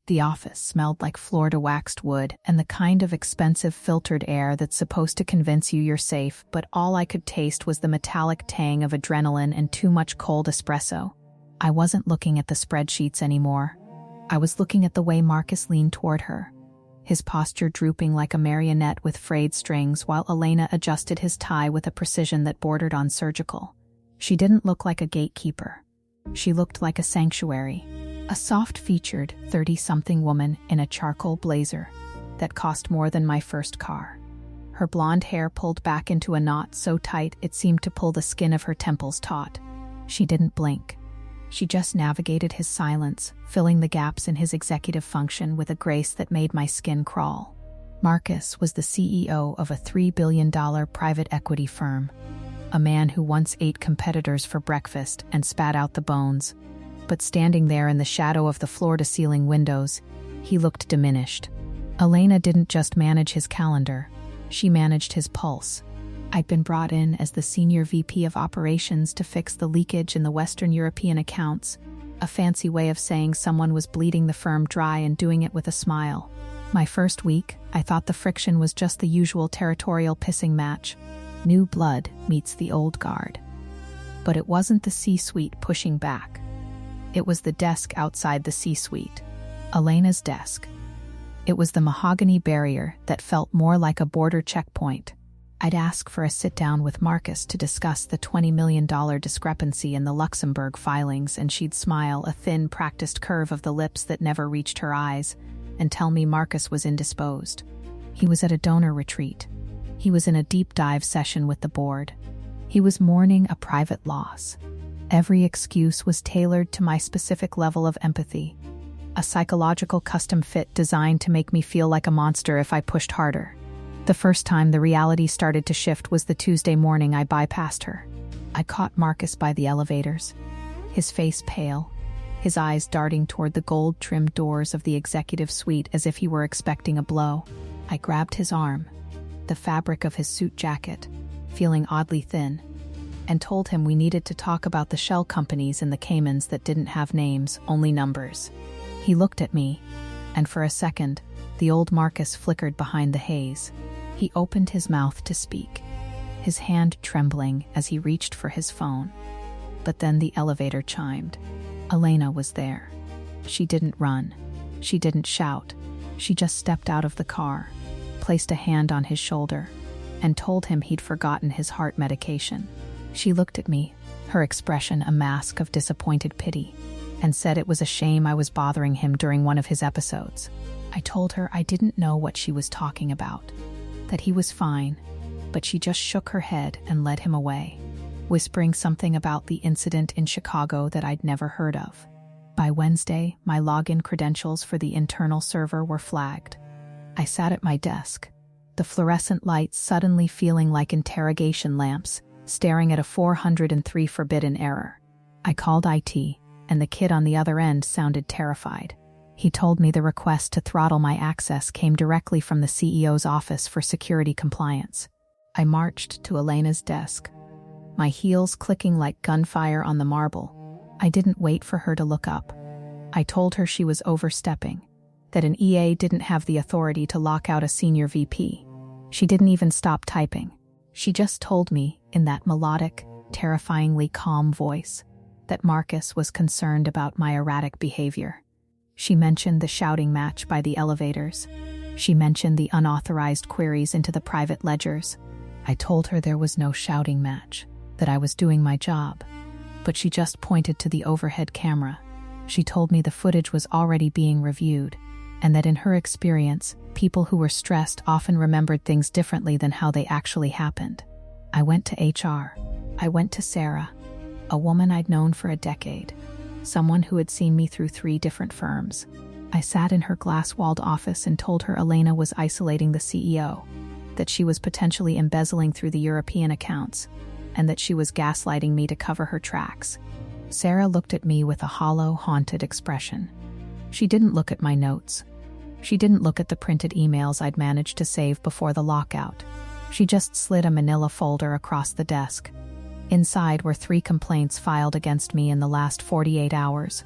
The office smelled like floor-to-waxed wood and the kind of expensive filtered air that's supposed to convince you you're safe, but all I could taste was the metallic tang of adrenaline and too much cold espresso. I wasn't looking at the spreadsheets anymore. I was looking at the way Marcus leaned toward her, his posture drooping like a marionette with frayed strings while Elena adjusted his tie with a precision that bordered on surgical. She didn't look like a gatekeeper. She looked like a sanctuary. A soft-featured 30-something woman in a charcoal blazer that cost more than my first car. Her blonde hair pulled back into a knot so tight it seemed to pull the skin of her temples taut. She didn't blink. She just navigated his silence, filling the gaps in his executive function with a grace that made my skin crawl. Marcus was the CEO of a $3 billion private equity firm, a man who once ate competitors for breakfast and spat out the bones. But standing there in the shadow of the floor-to-ceiling windows, he looked diminished. Elena didn't just manage his calendar, she managed his pulse. I'd been brought in as the senior VP of operations to fix the leakage in the Western European accounts, a fancy way of saying someone was bleeding the firm dry and doing it with a smile. My first week, I thought the friction was just the usual territorial pissing match. New blood meets the old guard. But it wasn't the C-suite pushing back. It was the desk outside the C-suite, Elena's desk. It was the mahogany barrier that felt more like a border checkpoint. I'd ask for a sit-down with Marcus to discuss the $20 million discrepancy in the Luxembourg filings, and she'd smile, a thin, practiced curve of the lips that never reached her eyes, and tell me Marcus was indisposed. He was at a donor retreat. He was in a deep-dive session with the board. He was mourning a private loss. Every excuse was tailored to my specific level of empathy, a psychological custom fit designed to make me feel like a monster if I pushed harder. The first time the reality started to shift was the Tuesday morning I bypassed her. I caught Marcus by the elevators, his face pale, his eyes darting toward the gold-trimmed doors of the executive suite as if he were expecting a blow. I grabbed his arm, the fabric of his suit jacket, feeling oddly thin, and told him we needed to talk about the shell companies in the Caymans that didn't have names, only numbers. He looked at me, and for a second, the old Marcus flickered behind the haze. He opened his mouth to speak, his hand trembling as he reached for his phone. But then the elevator chimed. Elena was there. She didn't run. She didn't shout. She just stepped out of the car, placed a hand on his shoulder, and told him he'd forgotten his heart medication. She looked at me, her expression a mask of disappointed pity, and said it was a shame I was bothering him during one of his episodes. I told her I didn't know what she was talking about, that he was fine, but she just shook her head and led him away, whispering something about the incident in Chicago that I'd never heard of. By Wednesday, my login credentials for the internal server were flagged. I sat at my desk, the fluorescent lights suddenly feeling like interrogation lamps, staring at a 403 forbidden error. I called IT, and the kid on the other end sounded terrified. He told me the request to throttle my access came directly from the CEO's office for security compliance. I marched to Elena's desk, my heels clicking like gunfire on the marble. I didn't wait for her to look up. I told her she was overstepping, that an EA didn't have the authority to lock out a senior VP. She didn't even stop typing. She just told me, in that melodic, terrifyingly calm voice, that Marcus was concerned about my erratic behavior. She mentioned the shouting match by the elevators. She mentioned the unauthorized queries into the private ledgers. I told her there was no shouting match, that I was doing my job. But she just pointed to the overhead camera. She told me the footage was already being reviewed, and that in her experience, people who were stressed often remembered things differently than how they actually happened. I went to HR. I went to Sarah, a woman I'd known for a decade, someone who had seen me through 3 different firms. I sat in her glass-walled office and told her Elena was isolating the CEO, that she was potentially embezzling through the European accounts, and that she was gaslighting me to cover her tracks. Sarah looked at me with a hollow, haunted expression. She didn't look at my notes. She didn't look at the printed emails I'd managed to save before the lockout. She just slid a manila folder across the desk. Inside were 3 complaints filed against me in the last 48 hours.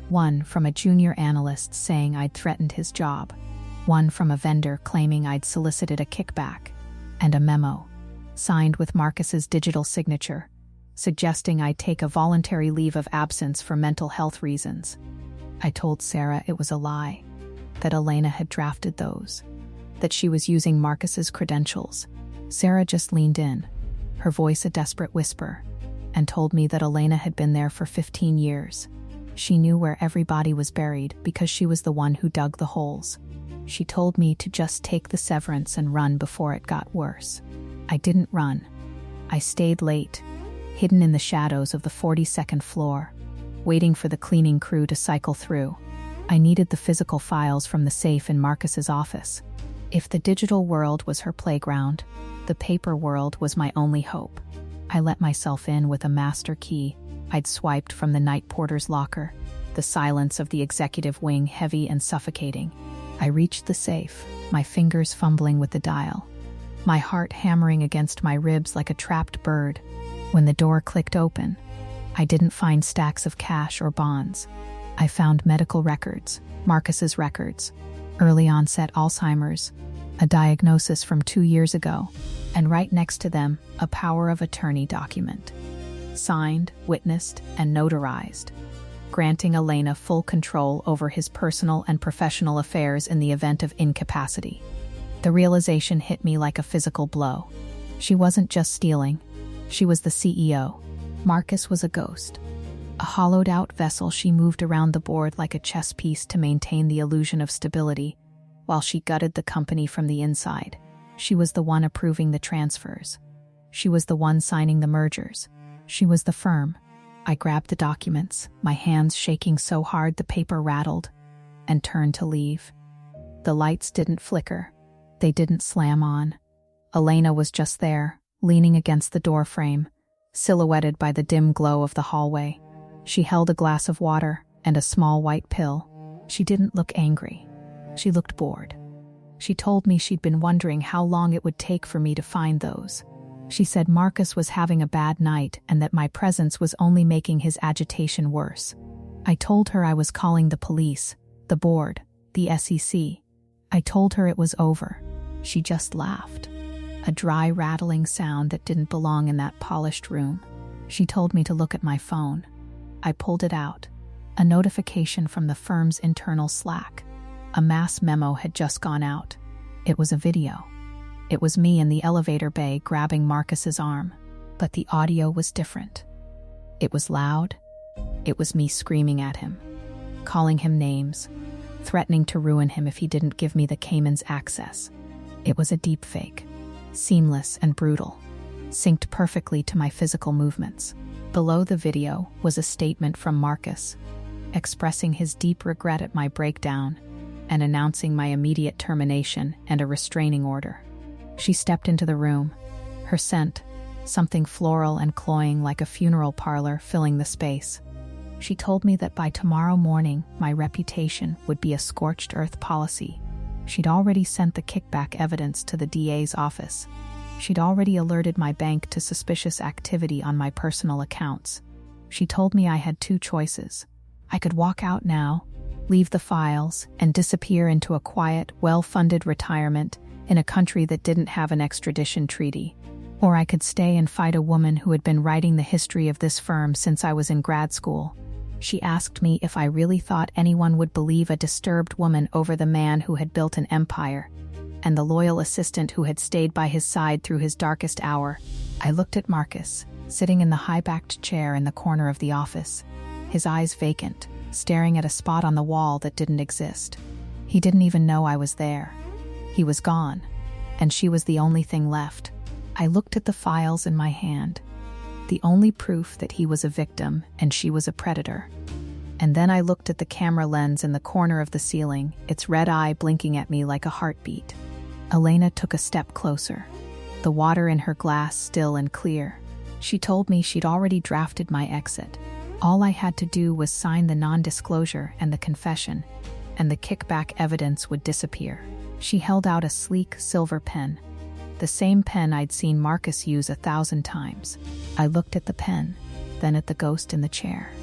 One from a junior analyst saying I'd threatened his job. One from a vendor claiming I'd solicited a kickback. And a memo, signed with Marcus's digital signature, suggesting I take a voluntary leave of absence for mental health reasons. I told Sarah it was a lie, that Elena had drafted those, that she was using Marcus's credentials. Sarah just leaned in, her voice a desperate whisper, and told me that Elena had been there for 15 years. She knew where everybody was buried because she was the one who dug the holes. She told me to just take the severance and run before it got worse. I didn't run. I stayed late, hidden in the shadows of the 42nd floor, waiting for the cleaning crew to cycle through. I needed the physical files from the safe in Marcus's office. If the digital world was her playground, the paper world was my only hope. I let myself in with a master key I'd swiped from the night porter's locker, the silence of the executive wing heavy and suffocating. I reached the safe, my fingers fumbling with the dial, my heart hammering against my ribs like a trapped bird. When the door clicked open, I didn't find stacks of cash or bonds. I found medical records, Marcus's records, early onset Alzheimer's, a diagnosis from 2 years ago, and right next to them, a power of attorney document. Signed, witnessed, and notarized, granting Elena full control over his personal and professional affairs in the event of incapacity. The realization hit me like a physical blow. She wasn't just stealing, she was the CEO. Marcus was a ghost, a hollowed-out vessel she moved around the board like a chess piece to maintain the illusion of stability, while she gutted the company from the inside. She was the one approving the transfers. She was the one signing the mergers. She was the firm. I grabbed the documents, my hands shaking so hard the paper rattled, and turned to leave. The lights didn't flicker. They didn't slam on. Elena was just there, leaning against the door frame, silhouetted by the dim glow of the hallway. She held a glass of water and a small white pill. She didn't look angry. She looked bored. She told me she'd been wondering how long it would take for me to find those. She said Marcus was having a bad night and that my presence was only making his agitation worse. I told her I was calling the police, the board, the SEC. I told her it was over. She just laughed. A dry, rattling sound that didn't belong in that polished room. She told me to look at my phone. I pulled it out. A notification from the firm's internal Slack. A mass memo had just gone out. It was a video. It was me in the elevator bay grabbing Marcus's arm, but the audio was different. It was loud. It was me screaming at him, calling him names, threatening to ruin him if he didn't give me the Cayman's access. It was a deep fake, seamless and brutal, synced perfectly to my physical movements. Below the video was a statement from Marcus, expressing his deep regret at my breakdown and announcing my immediate termination and a restraining order. She stepped into the room, her scent, something floral and cloying like a funeral parlor, filling the space. She told me that by tomorrow morning, my reputation would be a scorched earth policy. She'd already sent the kickback evidence to the DA's office. She'd already alerted my bank to suspicious activity on my personal accounts. She told me I had two choices. I could walk out now, leave the files, and disappear into a quiet, well-funded retirement in a country that didn't have an extradition treaty. Or I could stay and fight a woman who had been writing the history of this firm since I was in grad school. She asked me if I really thought anyone would believe a disturbed woman over the man who had built an empire, and the loyal assistant who had stayed by his side through his darkest hour. I looked at Marcus, sitting in the high-backed chair in the corner of the office, his eyes vacant, staring at a spot on the wall that didn't exist. He didn't even know I was there. He was gone, and she was the only thing left. I looked at the files in my hand, the only proof that he was a victim and she was a predator. And then I looked at the camera lens in the corner of the ceiling, its red eye blinking at me like a heartbeat. Elena took a step closer, the water in her glass still and clear. She told me she'd already drafted my exit. All I had to do was sign the non-disclosure and the confession, and the kickback evidence would disappear. She held out a sleek silver pen, the same pen I'd seen Marcus use 1,000 times. I looked at the pen, then at the ghost in the chair.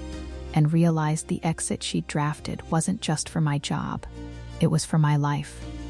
and realized the exit she'd drafted wasn't just for my job. It was for my life.